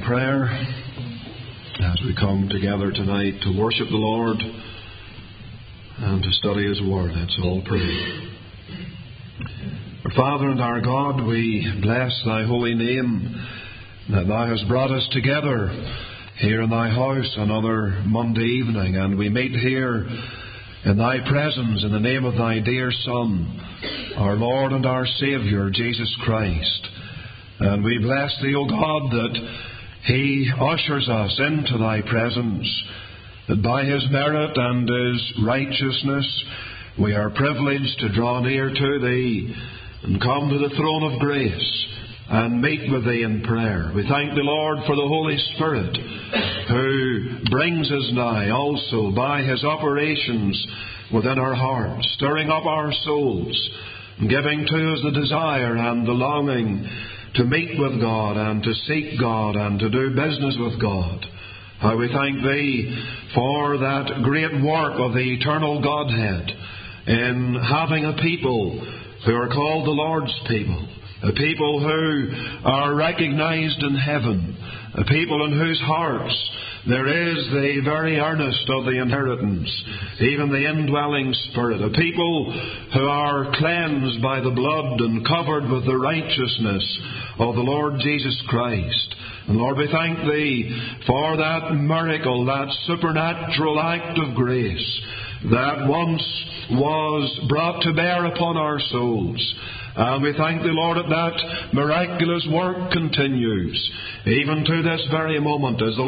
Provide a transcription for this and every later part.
prayer as we come together tonight to worship the Lord and to study His Word. Let's all pray. Our Father and our God, we bless Thy holy name that Thou hast brought us together here in Thy house another Monday evening, and we meet here in Thy presence in the name of Thy dear Son, our Lord and our Saviour, Jesus Christ. And we bless Thee, O God, that He ushers us into Thy presence, that by His merit and His righteousness we are privileged to draw near to Thee and come to the throne of grace and meet with Thee in prayer. We thank Thee, Lord, for the Holy Spirit, who brings us nigh also by His operations within our hearts, stirring up our souls, and giving to us the desire and the longing to meet with God and to seek God and to do business with God. How we thank Thee for that great work of the eternal Godhead in having a people who are called the Lord's people, a people who are recognized in heaven, a people in whose hearts there is the very earnest of the inheritance, even the indwelling Spirit, a people who are cleansed by the blood and covered with the righteousness of the Lord Jesus Christ. And Lord, we thank Thee for that miracle, that supernatural act of grace that once was brought to bear upon our souls. And we thank Thee, Lord, that miraculous work continues, even to this very moment, as the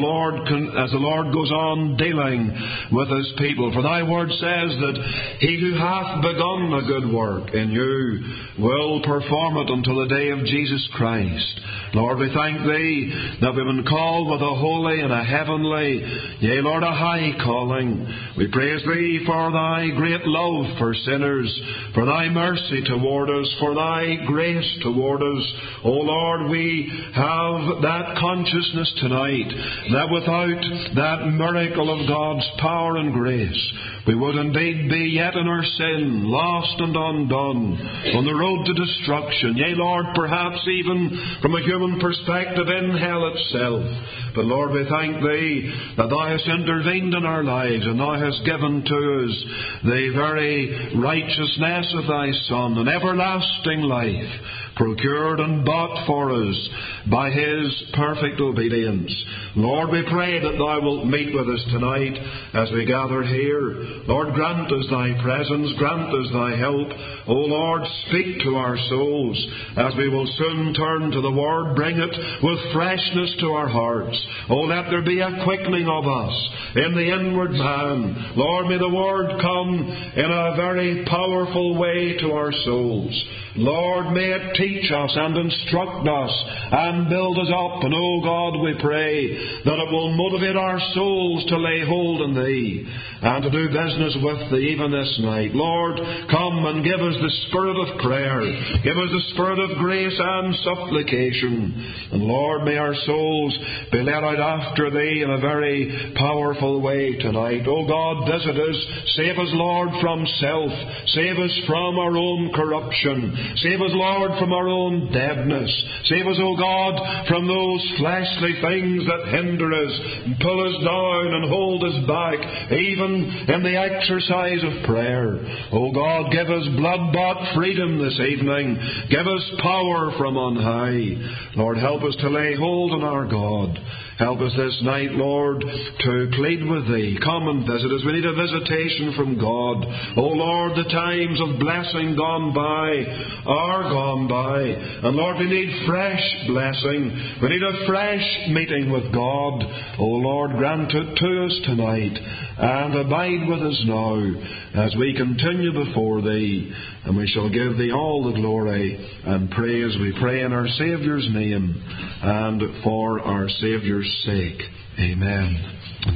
Lord goes on dealing with His people. For Thy word says that He who hath begun a good work in you will perform it until the day of Jesus Christ. Lord, we thank Thee that we've been called with a holy and a heavenly, yea, Lord, a high calling. We praise Thee for Thy great love for sinners, for Thy mercy toward us, for Thy grace toward us. O Lord, we have that consciousness tonight that without that miracle of God's power and grace, we would indeed be yet in our sin, lost and undone, on the road to destruction. Yea, Lord, perhaps even from a human perspective in hell itself. But Lord, we thank Thee that Thou hast intervened in our lives, and Thou hast given to us the very righteousness of Thy Son, an everlasting life, procured and bought for us by His perfect obedience. Lord, we pray that Thou wilt meet with us tonight as we gather here. Lord, grant us Thy presence, grant us Thy help. O Lord, speak to our souls as we will soon turn to the Word. Bring it with freshness to our hearts. O let there be a quickening of us in the inward man. Lord, may the Word come in a very powerful way to our souls. Lord, may it teach us and instruct us and build us up. And, O God, we pray that it will motivate our souls to lay hold on Thee and to do business with Thee even this night. Lord, come and give us the spirit of prayer. Give us the spirit of grace and supplication. And, Lord, may our souls be led out after Thee in a very powerful way tonight. O God, visit us. Save us, Lord, from self. Save us from our own corruption. Save us, Lord, from our own deadness. Save us, O God, from those fleshly things that hinder us, and pull us down and hold us back, even in the exercise of prayer. O God, give us blood-bought freedom this evening. Give us power from on high. Lord, help us to lay hold on our God. Help us this night, Lord, to plead with Thee. Come and visit us. We need a visitation from God. O Lord, the times of blessing gone by are gone by. And Lord, we need fresh blessing. We need a fresh meeting with God. O Lord, grant it to us tonight and abide with us now as we continue before Thee. And we shall give Thee all the glory and praise. We pray in our Saviour's name and for our Saviour's sake. Amen and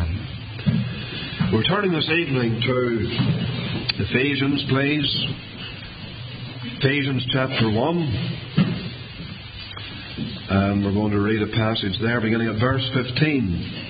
amen. We're turning this evening to Ephesians, please. Ephesians chapter 1. And we're going to read a passage there beginning at verse 15.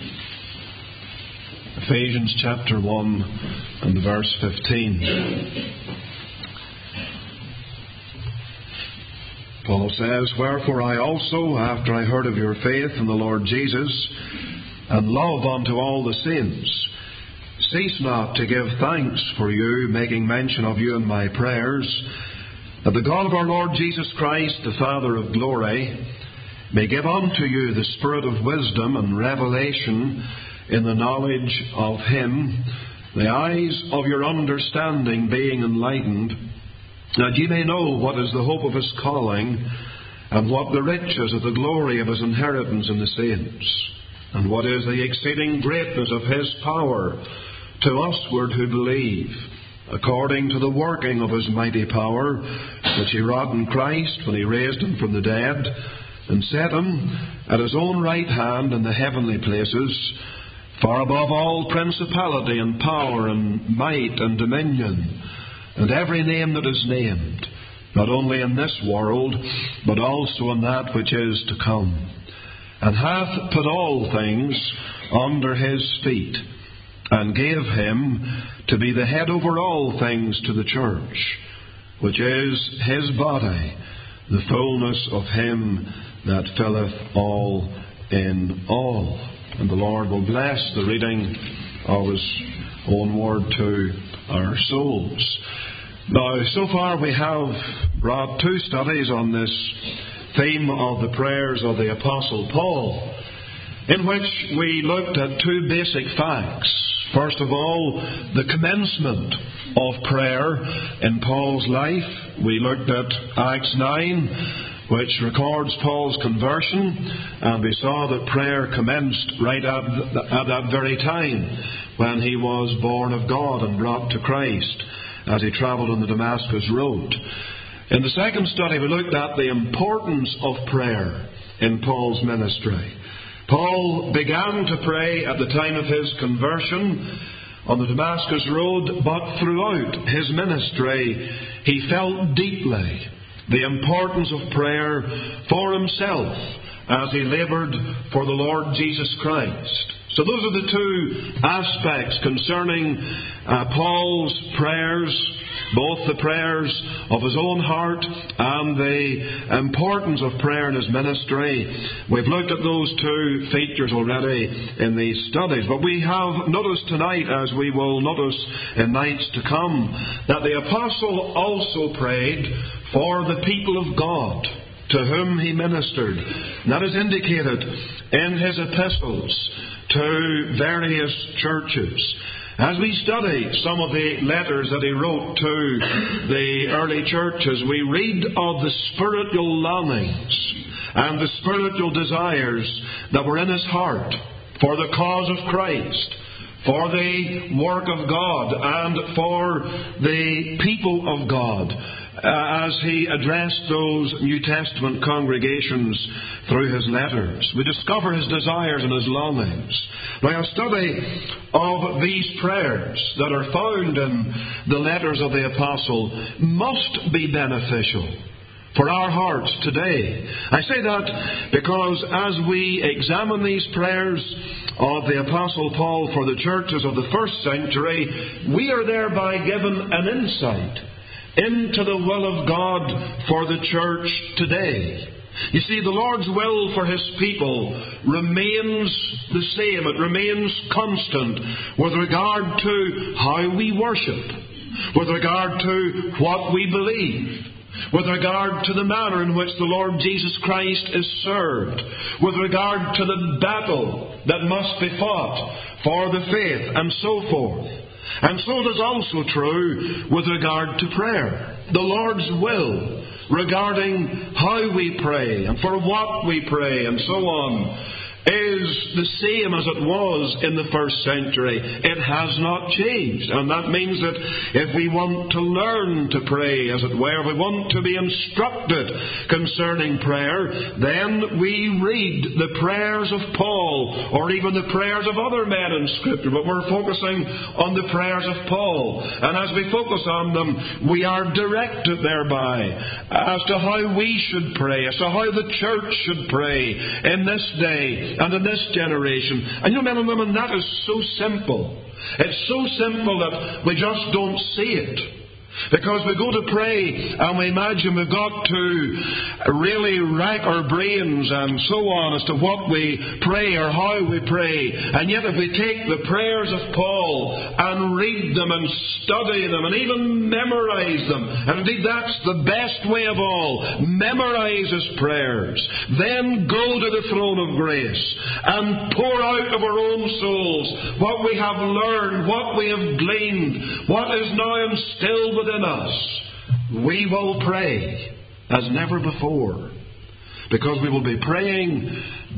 Ephesians chapter 1 and verse 15. Paul says, "Wherefore I also, after I heard of your faith in the Lord Jesus, and love unto all the saints, cease not to give thanks for you, making mention of you in my prayers, that the God of our Lord Jesus Christ, the Father of glory, may give unto you the spirit of wisdom and revelation in the knowledge of Him, the eyes of your understanding being enlightened, that ye may know what is the hope of His calling, and what the riches of the glory of His inheritance in the saints, and what is the exceeding greatness of His power to usward who believe, according to the working of His mighty power, which He wrought in Christ when He raised Him from the dead, and set Him at His own right hand in the heavenly places, far above all principality and power and might and dominion, and every name that is named, not only in this world, but also in that which is to come, and hath put all things under His feet, and gave Him to be the head over all things to the church, which is His body, the fullness of Him that filleth all in all." And the Lord will bless the reading of His own word to our souls. Now, so far we have brought 2 studies on this theme of the prayers of the Apostle Paul, in which we looked at 2 basic facts. First of all, the commencement of prayer in Paul's life. We looked at Acts 9, which records Paul's conversion, and we saw that prayer commenced right at that very time when he was born of God and brought to Christ as he travelled on the Damascus road. In the second study, we looked at the importance of prayer in Paul's ministry. Paul began to pray at the time of his conversion on the Damascus road, but throughout his ministry he felt deeply the importance of prayer for himself as he laboured for the Lord Jesus Christ. So those are the 2 aspects concerning Paul's prayers, both the prayers of his own heart and the importance of prayer in his ministry. We've looked at those 2 features already in these studies, but we have noticed tonight, as we will notice in nights to come, that the Apostle also prayed for the people of God to whom he ministered. And that is indicated in his epistles to various churches. As we study some of the letters that he wrote to the early churches, we read of the spiritual longings and the spiritual desires that were in his heart for the cause of Christ, for the work of God, and for the people of God, as he addressed those New Testament congregations through his letters. We discover his desires and his longings. Now, a study of these prayers that are found in the letters of the Apostle must be beneficial for our hearts today. I say that because as we examine these prayers of the Apostle Paul for the churches of the first century, we are thereby given an insight into the will of God for the church today. You see, the Lord's will for His people remains the same. It remains constant with regard to how we worship, with regard to what we believe, with regard to the manner in which the Lord Jesus Christ is served, with regard to the battle that must be fought for the faith, and so forth. And so it is also true with regard to prayer. The Lord's will regarding how we pray and for what we pray and so on is the same as it was in the first century. It has not changed. And that means that if we want to learn to pray, as it were, if we want to be instructed concerning prayer, then we read the prayers of Paul, or even the prayers of other men in Scripture. But we're focusing on the prayers of Paul. And as we focus on them, we are directed thereby as to how we should pray, as to how the church should pray in this day and in this generation. And you know, men and women, that is so simple. It's so simple that we just don't see it. Because we go to pray and we imagine we've got to really rack our brains and so on as to what we pray or how we pray. And yet if we take the prayers of Paul and read them and study them and even memorize them, and indeed that's the best way of all, memorize his prayers, then go to the throne of grace and pour out of our own souls what we have learned, what we have gleaned, what is now instilled within us. We will pray as never before, because we will be praying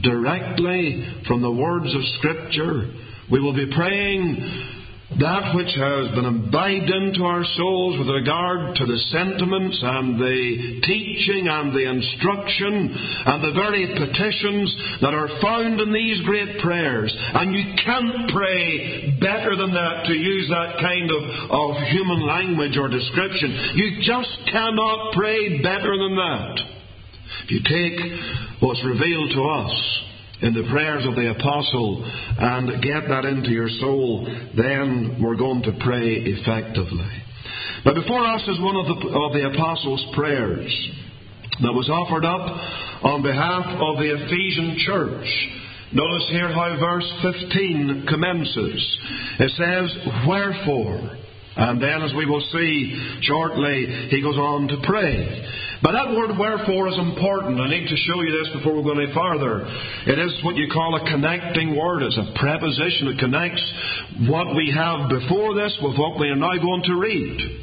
directly from the words of Scripture. We will be praying that which has been imbibed into our souls with regard to the sentiments and the teaching and the instruction and the very petitions that are found in these great prayers. And you can't pray better than that, to use that kind of human language or description. You just cannot pray better than that. If you take what's revealed to us in the prayers of the Apostle and get that into your soul, then we're going to pray effectively. But before us is one of the Apostle's prayers that was offered up on behalf of the Ephesian church. Notice here how verse 15 commences. It says, "Wherefore." And then, as we will see shortly, he goes on to pray. But that word "wherefore" is important. I need to show you this before we go any farther. It is what you call a connecting word. It's a preposition. It connects what we have before this with what we are now going to read.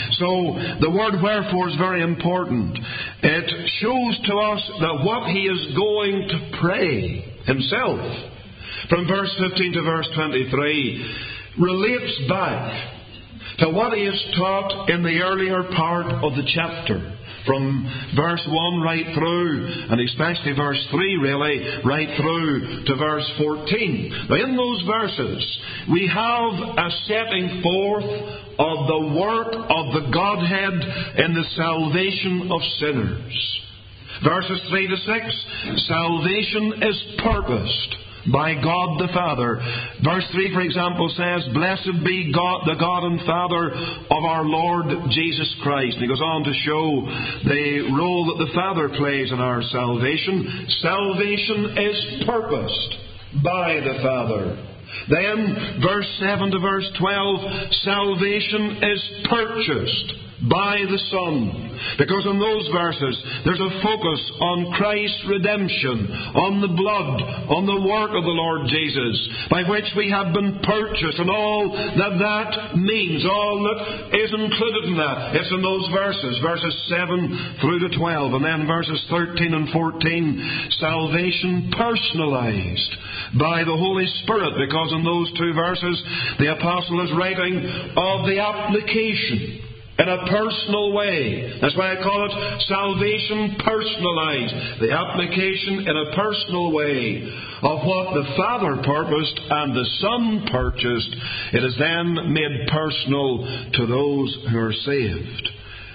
So the word "wherefore" is very important. It shows to us that what he is going to pray himself, from verse 15 to verse 23, relates back to what he has taught in the earlier part of the chapter, from verse 1 right through, and especially verse 3 really, right through to verse 14. Now in those verses we have a setting forth of the work of the Godhead in the salvation of sinners. Verses 3 to 6, salvation is purposed by God the Father. Verse 3, for example, says, "Blessed be God, the God and Father of our Lord Jesus Christ." And he goes on to show the role that the Father plays in our salvation. Salvation is purposed by the Father. Then, verse 7 to verse 12, salvation is purchased by the Son. Because in those verses there's a focus on Christ's redemption, on the blood, on the work of the Lord Jesus, by which we have been purchased, and all that means, all that is included in that. It's in those verses 7 through to 12, and then verses 13 and 14, salvation personalized by the Holy Spirit, because in those two verses the Apostle is writing of the application in a personal way. That's why I call it salvation personalized. The application in a personal way of what the Father purposed and the Son purchased. It is then made personal to those who are saved.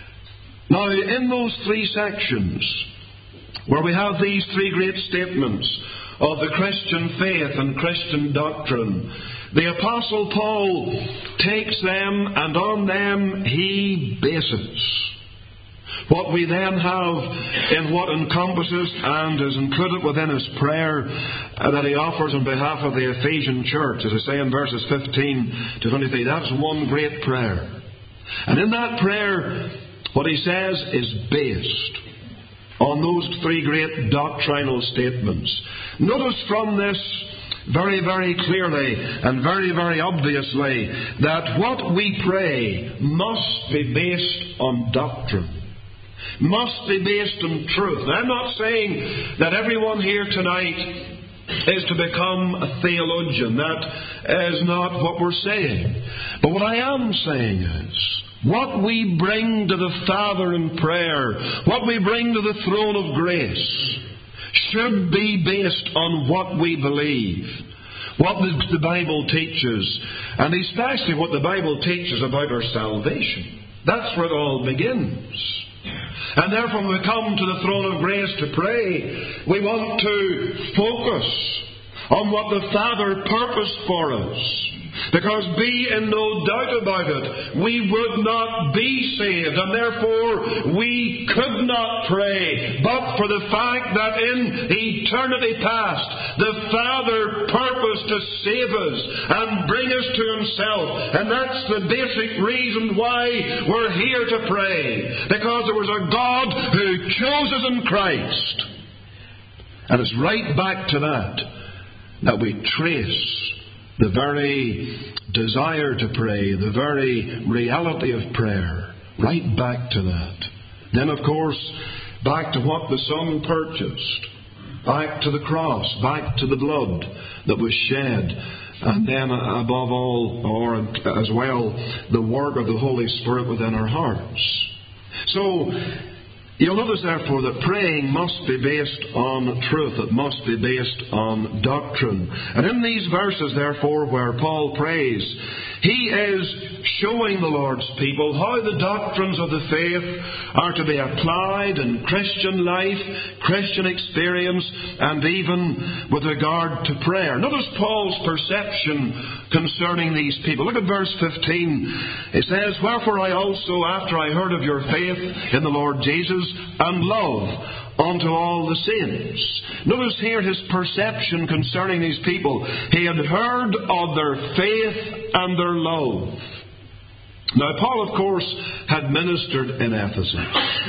Now, in those three sections, where we have these three great statements of the Christian faith and Christian doctrine, the Apostle Paul takes them, and on them he bases what we then have in what encompasses and is included within his prayer that he offers on behalf of the Ephesian church. As I say in verses 15 to 23, that's one great prayer. And in that prayer, what he says is based on those three great doctrinal statements. Notice from this very, very clearly and very, very obviously that what we pray must be based on doctrine, must be based on truth. Now, I'm not saying that everyone here tonight is to become a theologian. That is not what we're saying. But what I am saying is, what we bring to the Father in prayer, what we bring to the throne of grace, should be based on what we believe, what the Bible teaches, and especially what the Bible teaches about our salvation. That's where it all begins. And therefore, when we come to the throne of grace to pray, we want to focus on what the Father purposed for us. Because be in no doubt about it, we would not be saved, and therefore we could not pray, but for the fact that in eternity past, the Father purposed to save us and bring us to Himself. And that's the basic reason why we're here to pray. Because there was a God who chose us in Christ. And it's right back to that we trace the very desire to pray, the very reality of prayer, right back to that. Then, of course, back to what the Son purchased, back to the cross, back to the blood that was shed, and then, above all, or as well, the work of the Holy Spirit within our hearts. So, you'll notice, therefore, that praying must be based on truth. It must be based on doctrine. And in these verses, therefore, where Paul prays, he is showing the Lord's people how the doctrines of the faith are to be applied in Christian life, Christian experience, and even with regard to prayer. Notice Paul's perception concerning these people. Look at verse 15. It says, "Wherefore I also, after I heard of your faith in the Lord Jesus, and love unto all the saints." Notice here his perception concerning these people. He had heard of their faith and their love. Now, Paul, of course, had ministered in Ephesus.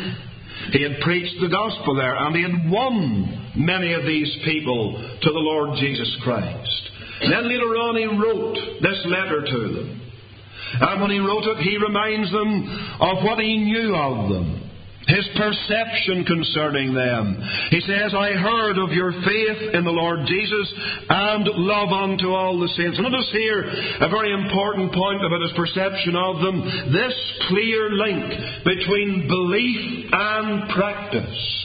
He had preached the gospel there, and he had won many of these people to the Lord Jesus Christ. And then later on he wrote this letter to them. And when he wrote it, he reminds them of what he knew of them, his perception concerning them. He says, "I heard of your faith in the Lord Jesus and love unto all the saints." Notice here a very important point about his perception of them. This clear link between belief and practice.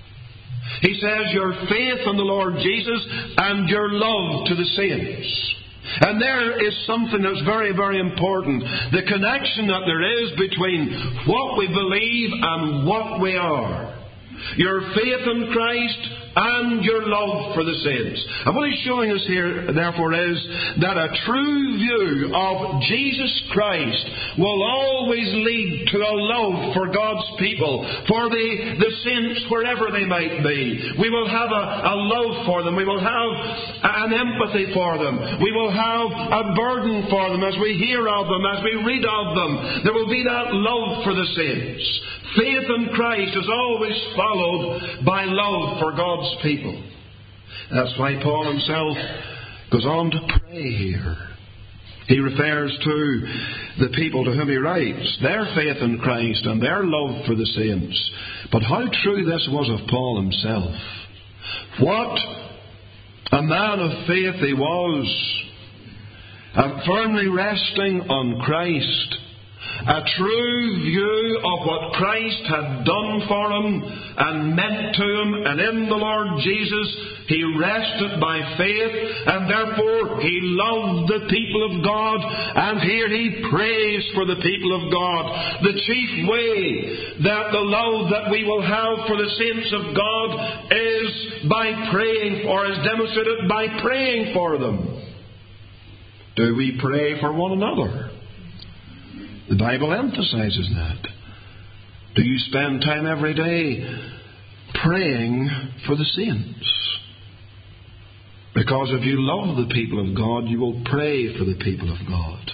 He says, your faith in the Lord Jesus and your love to the saints. And there is something that's very, very important. The connection that there is between what we believe and what we are. Your faith in Christ and your love for the saints. And what he's showing us here, therefore, is that a true view of Jesus Christ will always lead to a love for God's people, for the saints wherever they might be. We will have a love for them. We will have an empathy for them. We will have a burden for them as we hear of them, as we read of them. There will be that love for the saints. Faith in Christ is always followed by love for God's people. That's why Paul himself goes on to pray here. He refers to the people to whom he writes, their faith in Christ and their love for the saints. But how true this was of Paul himself. What a man of faith he was, firmly resting on Christ. A true view of what Christ had done for him and meant to him, and in the Lord Jesus he rested by faith, and therefore he loved the people of God, and here he prays for the people of God. The chief way that the love that we will have for the saints of God is by praying, or is demonstrated by praying for them. Do we pray for one another? The Bible emphasizes that. Do you spend time every day praying for the saints? Because if you love the people of God, you will pray for the people of God.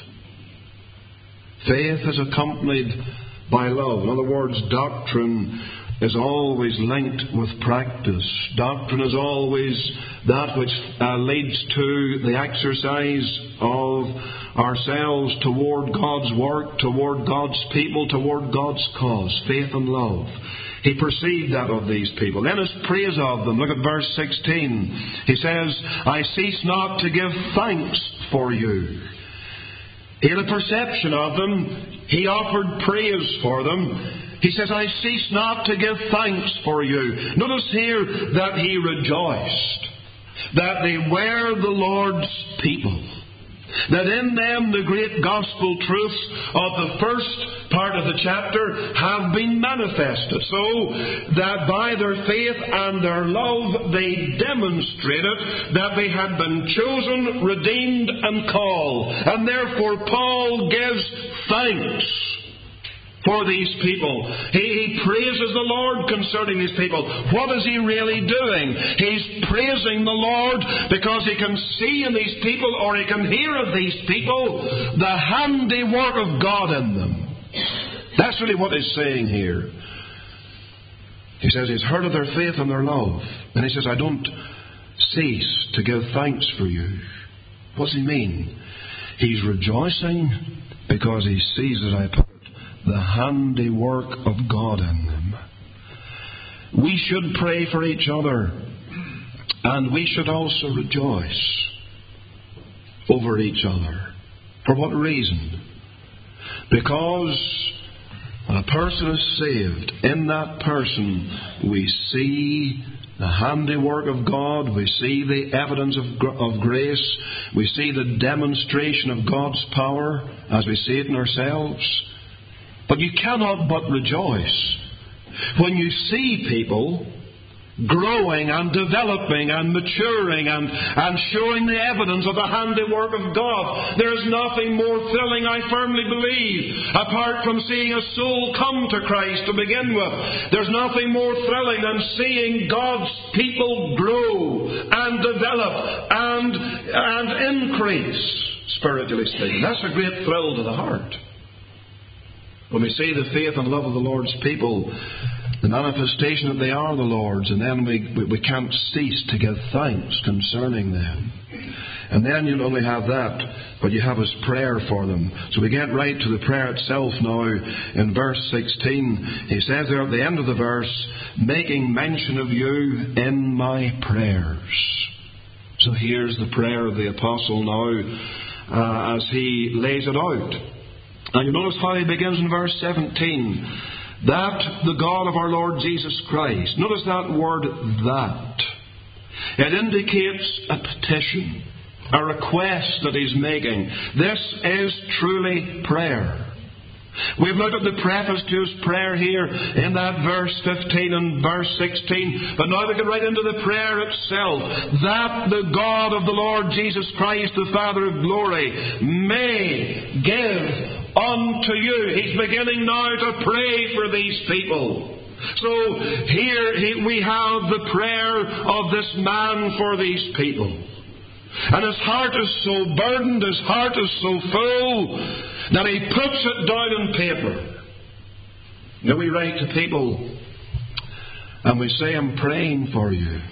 Faith is accompanied by love. In other words, doctrine is always linked with practice. Doctrine is always that which leads to the exercise of ourselves toward God's work, toward God's people, toward God's cause. Faith and love. He perceived that of these people. Then his praise of them. Look at verse 16. He says, "I cease not to give thanks for you." He had a perception of them. He offered praise for them. He says, "I cease not to give thanks for you." Notice here that he rejoiced that they were the Lord's people. That in them the great gospel truths of the first part of the chapter have been manifested, so that by their faith and their love they demonstrated that they had been chosen, redeemed, and called. And therefore Paul gives thanks for these people. He praises the Lord concerning these people. What is he really doing? He's praising the Lord because he can see in these people, or he can hear of these people, the handiwork of God in them. That's really what he's saying here. He says he's heard of their faith and their love. And he says, I don't cease to give thanks for you. What does he mean? He's rejoicing because he sees, as I put it, the handiwork of God in them. We should pray for each other, and we should also rejoice over each other. For what reason? Because when a person is saved, in that person we see the handiwork of God, we see the evidence of grace, we see the demonstration of God's power as we see it in ourselves. But you cannot but rejoice when you see people growing and developing and maturing and showing the evidence of the handiwork of God. There's nothing more thrilling, I firmly believe, apart from seeing a soul come to Christ to begin with. There's nothing more thrilling than seeing God's people grow and develop and increase, spiritually speaking. That's a great thrill to the heart. When we see the faith and love of the Lord's people, the manifestation that they are the Lord's, and then we can't cease to give thanks concerning them. And then you'll only have that, but you have His prayer for them. So we get right to the prayer itself now. In verse 16, he says there at the end of the verse, making mention of you in my prayers. So here's the prayer of the Apostle now as he lays it out. And you notice how he begins in verse 17. That the God of our Lord Jesus Christ. Notice that word, that. It indicates a petition, a request that he's making. This is truly prayer. We've looked at the preface to his prayer here in that verse 15 and verse 16. But now we get right into the prayer itself. That the God of the Lord Jesus Christ, the Father of glory, may give unto you. He's beginning now to pray for these people. So here we have the prayer of this man for these people. And his heart is so burdened, his heart is so full, that he puts it down on paper. Now we write to people and we say, I'm praying for you.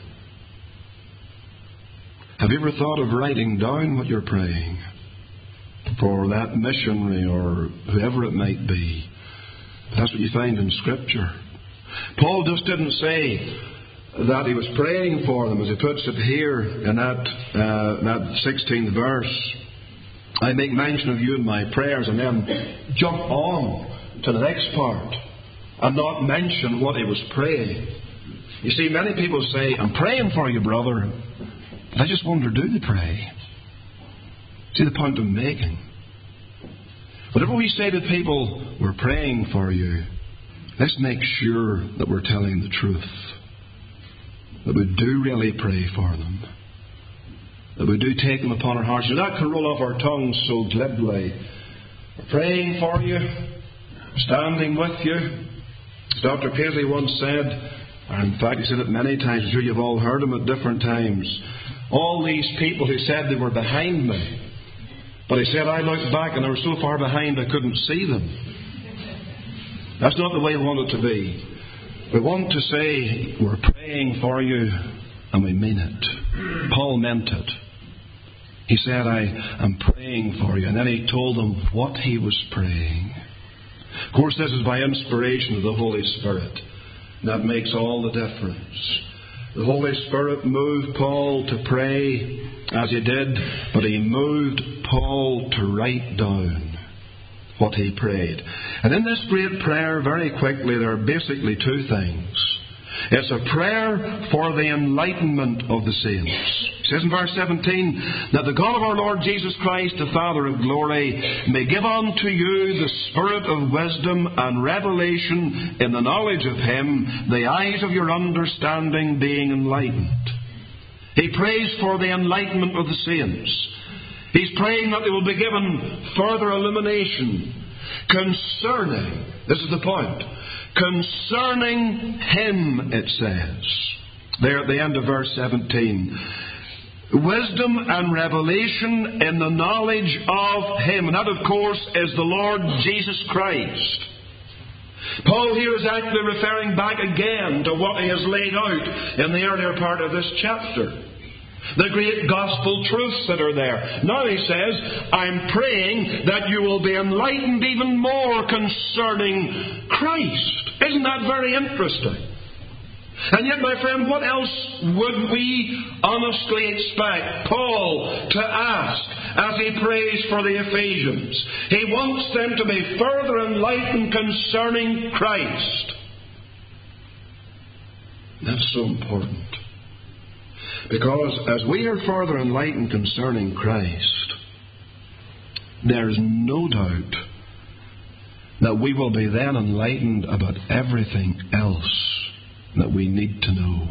Have you ever thought of writing down what you're praying for that missionary or whoever it might be? That's what you find in Scripture. Paul just didn't say that he was praying for them, as he puts it here in that 16th verse. I make mention of you in my prayers, and then jump on to the next part and not mention what he was praying. You see, many people say, I'm praying for you, brother. But I just wonder, do they pray? See the point I'm making? Whatever we say to people, we're praying for you, let's make sure that we're telling the truth. That we do really pray for them. That we do take them upon our hearts. And that can roll off our tongues so glibly. We're praying for you, standing with you. As Dr. Paisley once said, and in fact he said it many times, I'm sure you've all heard him at different times. All these people who said they were behind me, but he said I looked back and they were so far behind I couldn't see them. That's not the way we want it to be. We want to say we're praying for you, and we mean it. Paul meant it. He said, I am praying for you. And then he told them what he was praying. Of course, this is by inspiration of the Holy Spirit. And that makes all the difference. The Holy Spirit moved Paul to pray as he did, but he moved Paul to write down what he prayed. And in this great prayer, very quickly, there are basically two things. It's a prayer for the enlightenment of the saints. It says in verse 17, that the God of our Lord Jesus Christ, the Father of glory, may give unto you the spirit of wisdom and revelation in the knowledge of Him, the eyes of your understanding being enlightened. He prays for the enlightenment of the saints. He's praying that they will be given further illumination concerning, this is the point, concerning Him, it says, there at the end of verse 17. Wisdom and revelation in the knowledge of Him. And that, of course, is the Lord Jesus Christ. Paul here is actually referring back again to what he has laid out in the earlier part of this chapter. The great gospel truths that are there. Now he says, I'm praying that you will be enlightened even more concerning Christ. Isn't that very interesting? And yet, my friend, what else would we honestly expect Paul to ask as he prays for the Ephesians? He wants them to be further enlightened concerning Christ. That's so important. Because as we are further enlightened concerning Christ, there is no doubt that we will be then enlightened about everything else that we need to know.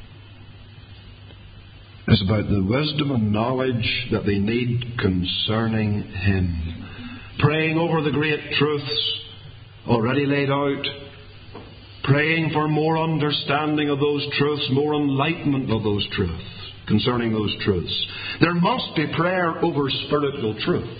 It's about the wisdom and knowledge that they need concerning Him. Praying over the great truths already laid out. Praying for more understanding of those truths, more enlightenment of those truths, concerning those truths. There must be prayer over spiritual truth.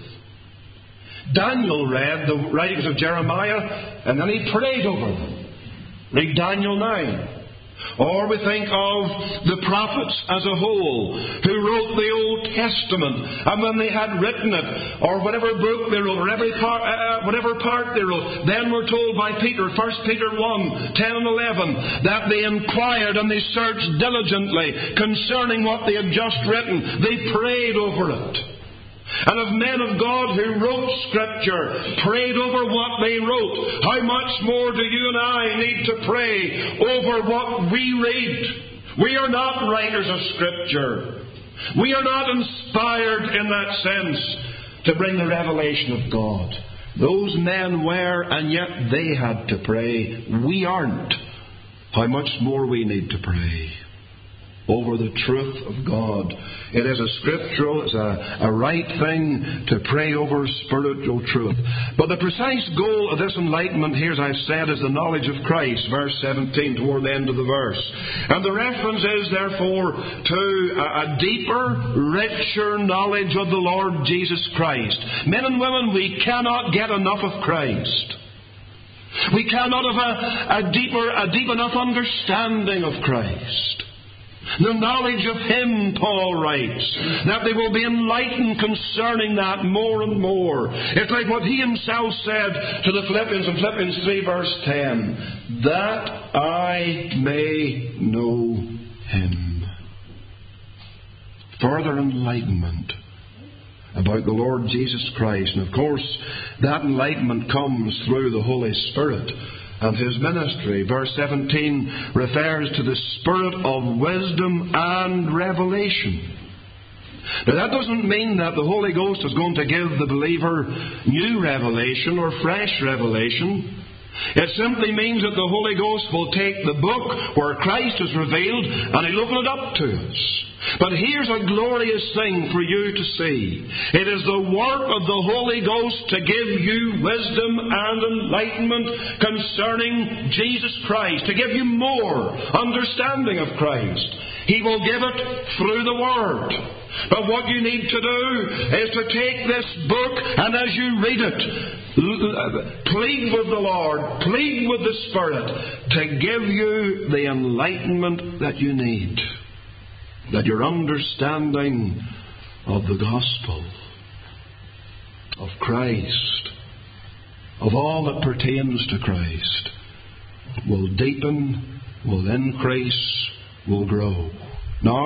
Daniel read the writings of Jeremiah and then he prayed over them. Read Daniel 9. Or we think of the prophets as a whole who wrote the Old Testament, and when they had written it, or whatever book they wrote, or whatever part they wrote, then we're told by Peter, 1 Peter 1, 10 and 11, that they inquired and they searched diligently concerning what they had just written. They prayed over it. And of men of God who wrote Scripture, prayed over what they wrote. How much more do you and I need to pray over what we read? We are not writers of Scripture. We are not inspired in that sense to bring the revelation of God. Those men were, and yet they had to pray. We aren't. How much more we need to pray over the truth of God. It is a scriptural, it's a right thing to pray over spiritual truth. But the precise goal of this enlightenment here, as I've said, is the knowledge of Christ, verse 17, toward the end of the verse. And the reference is, therefore, to a deeper, richer knowledge of the Lord Jesus Christ. Men and women, we cannot get enough of Christ. We cannot have a deep enough understanding of Christ. The knowledge of Him, Paul writes, that they will be enlightened concerning that more and more. It's like what he himself said to the Philippians in Philippians 3 verse 10, that I may know Him. Further enlightenment about the Lord Jesus Christ. And of course, that enlightenment comes through the Holy Spirit and His ministry. Verse 17 refers to the spirit of wisdom and revelation. Now that doesn't mean that the Holy Ghost is going to give the believer new revelation or fresh revelation. It simply means that the Holy Ghost will take the book where Christ is revealed and He'll open it up to us. But here's a glorious thing for you to see. It is the work of the Holy Ghost to give you wisdom and enlightenment concerning Jesus Christ, to give you more understanding of Christ. He will give it through the Word. But what you need to do is to take this book and as you read it, plead with the Lord, plead with the Spirit to give you the enlightenment that you need. That your understanding of the gospel, of Christ, of all that pertains to Christ, will deepen, will increase, will grow. Now,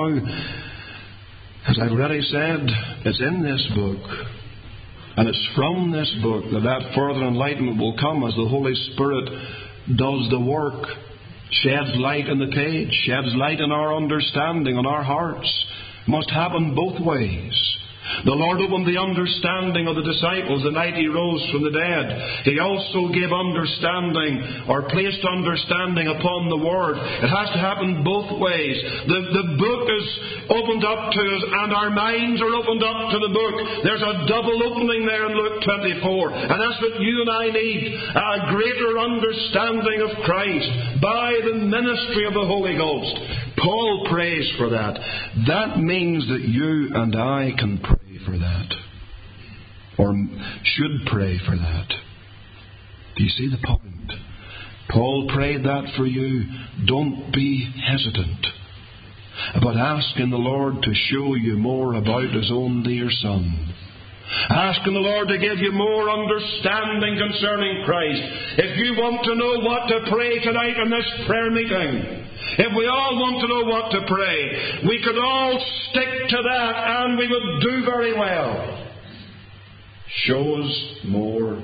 as I've already said, it's in this book, and it's from this book that further enlightenment will come as the Holy Spirit does the work sheds light in the page, sheds light in our understanding, on our hearts. Must happen both ways. The Lord opened the understanding of the disciples the night He rose from the dead. He also gave understanding, or placed understanding upon the Word. It has to happen both ways. The book is opened up to us, and our minds are opened up to the book. There's a double opening there in Luke 24. And that's what you and I need. A greater understanding of Christ by the ministry of the Holy Ghost. Paul prays for that. That means that you and I can pray for that, or should pray for that. Do you see the point? Paul prayed that for you. Don't be hesitant about asking the Lord to show you more about His own dear Son. Asking the Lord to give you more understanding concerning Christ. If you want to know what to pray tonight in this prayer meeting, if we all want to know what to pray, we could all stick to that and we would do very well. Show us more.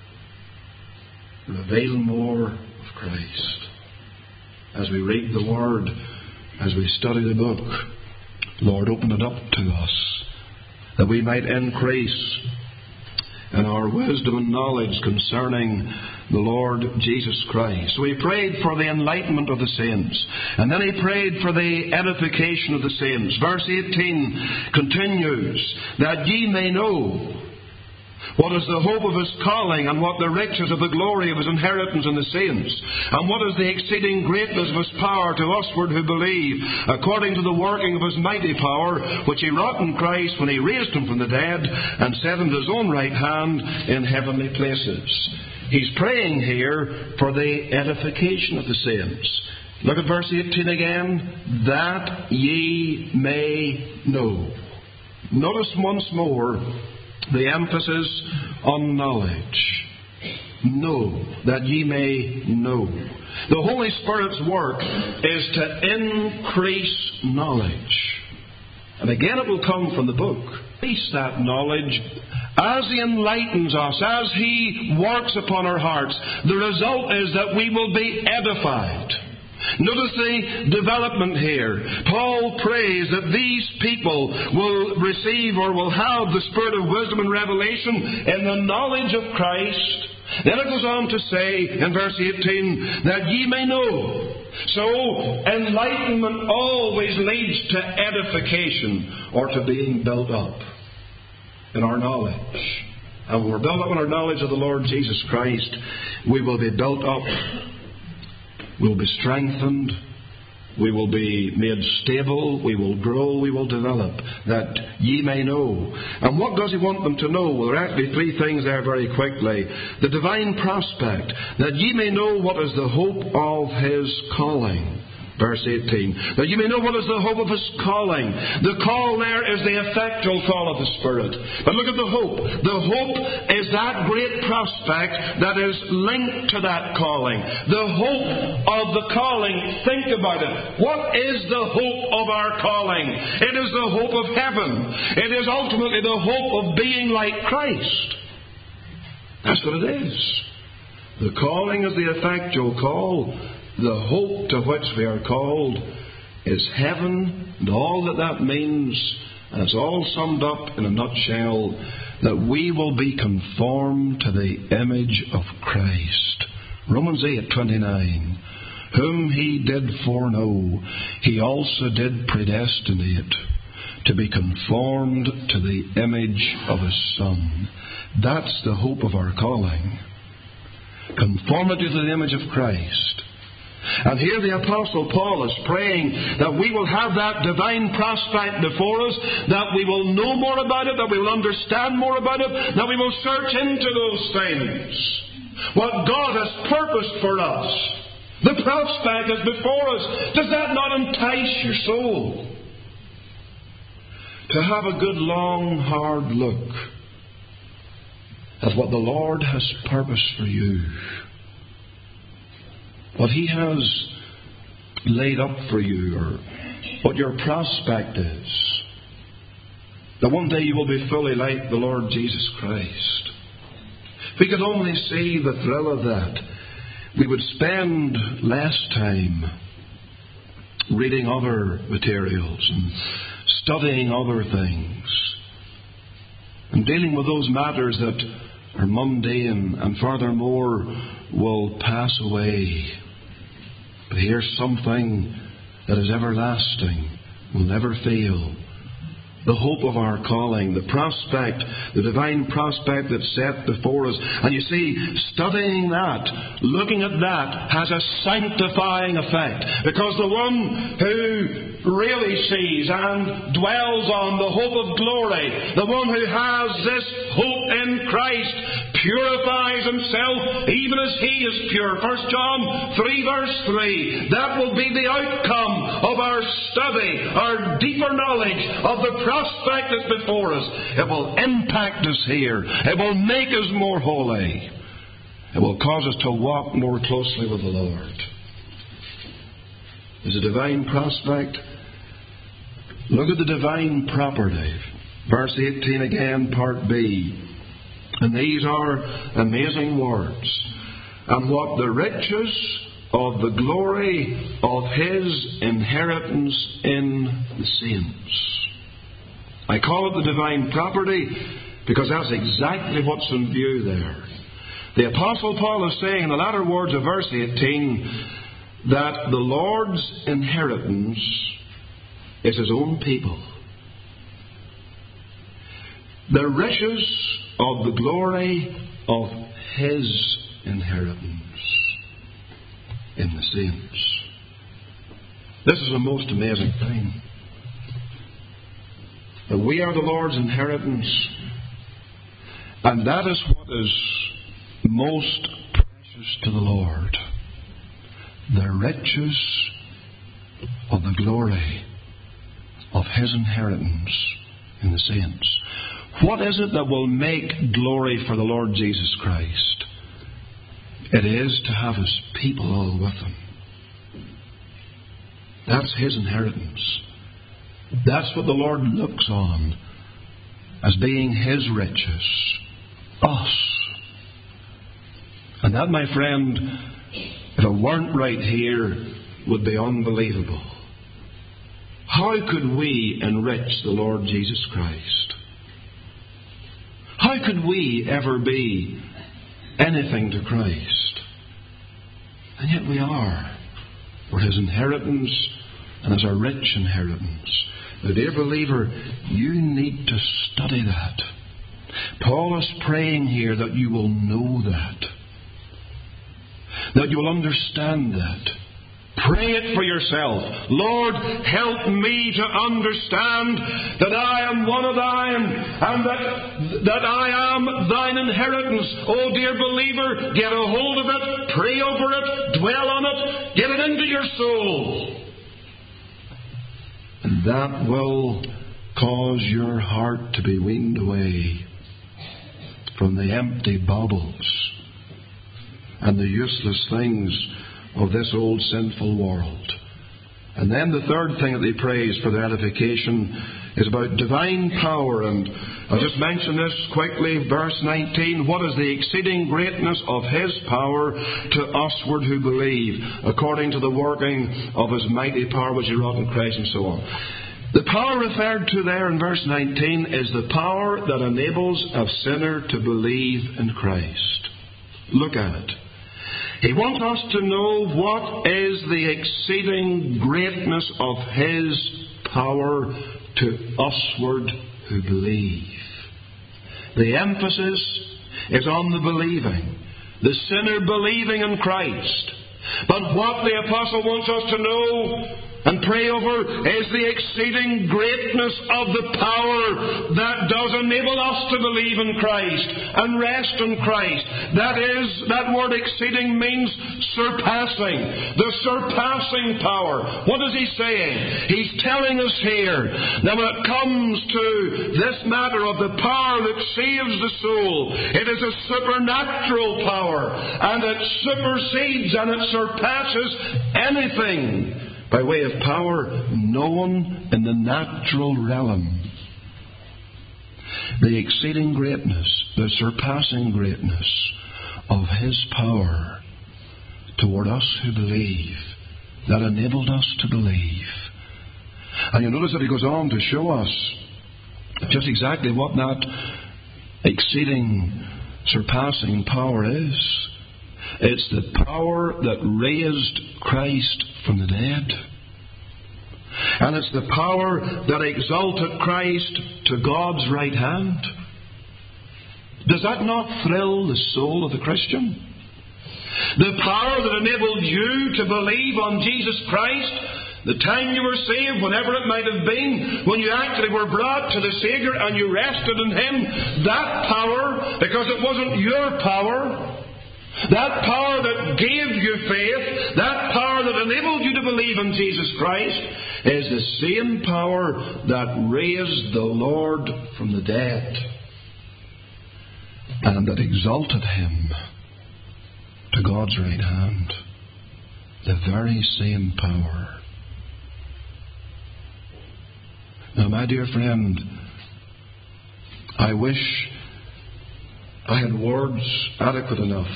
Reveal more of Christ. As we read the Word, as we study the book, Lord, open it up to us, that we might increase in our wisdom and knowledge concerning the Lord Jesus Christ. So he prayed for the enlightenment of the saints. And then he prayed for the edification of the saints. Verse 18 continues, that ye may know what is the hope of His calling, and what the riches of the glory of His inheritance in the saints, and what is the exceeding greatness of His power to usward who believe, according to the working of His mighty power, which He wrought in Christ when He raised Him from the dead, and set Him to His own right hand in heavenly places. He's praying here for the edification of the saints. Look at verse 18 again. That ye may know. Notice once more the emphasis on knowledge. Know, that ye may know. The Holy Spirit's work is to increase knowledge. And again it will come from the book. Increase that knowledge as He enlightens us, as He works upon our hearts. The result is that we will be edified. Notice the development here. Paul prays that these people will receive, or will have, the spirit of wisdom and revelation in the knowledge of Christ. Then it goes on to say in verse 18, that ye may know. So enlightenment always leads to edification, or to being built up in our knowledge. And when we're built up in our knowledge of the Lord Jesus Christ, we will be built up. We'll be strengthened, we will be made stable, we will grow, we will develop, that ye may know. And what does He want them to know? Well, there are actually three things there very quickly. The divine prospect, that ye may know what is the hope of His calling. Verse 18. That you may know what is the hope of His calling. The call there is the effectual call of the Spirit. But look at the hope. The hope is that great prospect that is linked to that calling. The hope of the calling. Think about it. What is the hope of our calling? It is the hope of heaven. It is ultimately the hope of being like Christ. That's what it is. The calling is the effectual call. The hope to which we are called is heaven, and all that means, and it's all summed up in a nutshell, that we will be conformed to the image of Christ. Romans 8:29. Whom He did foreknow, He also did predestinate to be conformed to the image of His Son. That's the hope of our calling. Conformity to the image of Christ. And here the Apostle Paul is praying that we will have that divine prospect before us, that we will know more about it, that we will understand more about it, that we will search into those things. What God has purposed for us. The prospect is before us. Does that not entice your soul? To have a good, long, hard look at what the Lord has purposed for you. What He has laid up for you, or what your prospect is. That one day you will be fully like the Lord Jesus Christ. If we could only see the thrill of that, we would spend less time reading other materials and studying other things and dealing with those matters that are mundane and furthermore will pass away. But here's something that is everlasting, will never fail. The hope of our calling, the prospect, the divine prospect that's set before us. And you see, studying that, looking at that, has a sanctifying effect. Because the one who really sees and dwells on the hope of glory, the one who has this hope in Christ, purifies himself even as he is pure. 1 John 3 verse 3. That will be the outcome of our study, our deeper knowledge of the prospect that's before us. It will impact us here. It will make us more holy. It will cause us to walk more closely with the Lord. There's a divine prospect. Look at the divine property. Verse 18 again, part B. And these are amazing words. And what the riches of the glory of His inheritance in the saints. I call it the divine property because that's exactly what's in view there. The Apostle Paul is saying in the latter words of verse 18 that the Lord's inheritance is His own people. The riches of the glory of His inheritance in the saints. This is a most amazing thing. That we are the Lord's inheritance, and that is what is most precious to the Lord. The riches of the glory of His inheritance in the saints. What is it that will make glory for the Lord Jesus Christ? It is to have His people all with Him. That's His inheritance. That's what the Lord looks on as being His riches. Us. And that, my friend, if it weren't right here, would be unbelievable. How could we enrich the Lord Jesus Christ? How could we ever be anything to Christ? And yet we are. We're His inheritance, and as a rich inheritance. Now, dear believer, you need to study that. Paul is praying here that you will know that. That you will understand that. Pray it for yourself. Lord, help me to understand that I am one of Thine and that I am Thine inheritance. Oh, dear believer, get a hold of it, pray over it, dwell on it, get it into your soul. And that will cause your heart to be weaned away from the empty baubles and the useless things of this old sinful world. And then the third thing that he prays for their edification is about divine power. And I'll just mention this quickly. Verse 19. What is the exceeding greatness of His power to usward who believe, according to the working of His mighty power which He wrought in Christ, and so on. The power referred to there in verse 19 is the power that enables a sinner to believe in Christ. Look at it. He wants us to know what is the exceeding greatness of His power to usward who believe. The emphasis is on the believing, the sinner believing in Christ. But what the Apostle wants us to know and pray over is the exceeding greatness of the power that does enable us to believe in Christ and rest in Christ. That word exceeding means surpassing. The surpassing power. What is he saying? He's telling us here that when it comes to this matter of the power that saves the soul, it is a supernatural power, and it supersedes and it surpasses anything by way of power known in the natural realm. The exceeding greatness, the surpassing greatness of His power toward us who believe, that enabled us to believe. And you notice that he goes on to show us just exactly what that exceeding, surpassing power is. It's the power that raised Christ from the dead. And it's the power that exalted Christ to God's right hand. Does that not thrill the soul of the Christian? The power that enabled you to believe on Jesus Christ, the time you were saved, whenever it might have been, when you actually were brought to the Saviour and you rested in Him, that power, because it wasn't your power, that power that gave you faith, that power that enabled you to believe in Jesus Christ, is the same power that raised the Lord from the dead and that exalted Him to God's right hand. The very same power. Now, my dear friend, I wish I had words adequate enough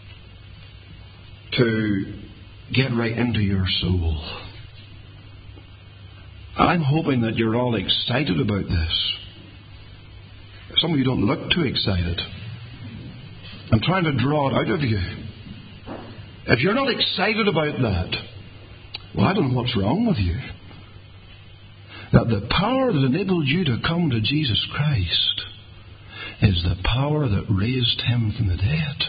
to get right into your soul. I'm hoping that you're all excited about this. Some of you don't look too excited. I'm trying to draw it out of you. If you're not excited about that, well, I don't know what's wrong with you. That the power that enabled you to come to Jesus Christ is the power that raised Him from the dead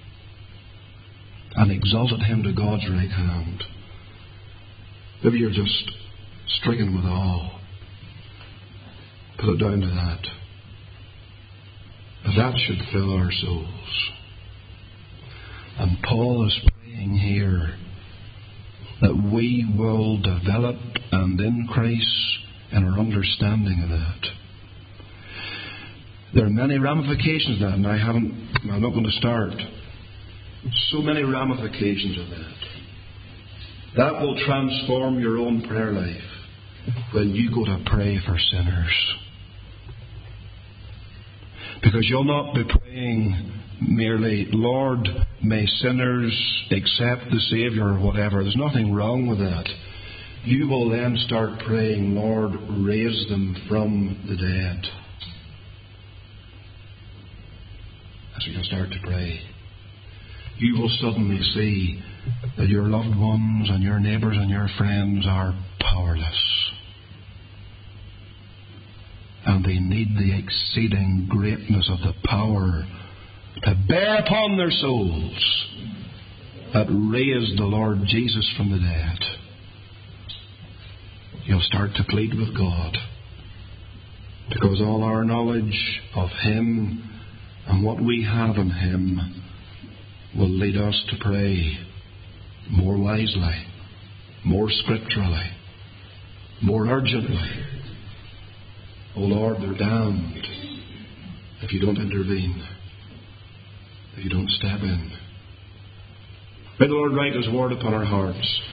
and exalted Him to God's right hand. Maybe you're just stricken with awe. Put it down to that. That should fill our souls. And Paul is praying here that we will develop and increase in our understanding of that. There are many ramifications of that, and I'm not going to start. So many ramifications of that. That will transform your own prayer life when you go to pray for sinners. Because you'll not be praying merely, Lord, may sinners accept the Saviour or whatever. There's nothing wrong with that. You will then start praying, Lord, raise them from the dead. As you start to pray, you will suddenly see that your loved ones and your neighbours and your friends are powerless. And they need the exceeding greatness of the power to bear upon their souls that raised the Lord Jesus from the dead. You'll start to plead with God, because all our knowledge of Him and what we have in Him will lead us to pray more wisely, more scripturally, more urgently. Oh Lord, they're damned if you don't intervene, if you don't step in. May the Lord write His word upon our hearts.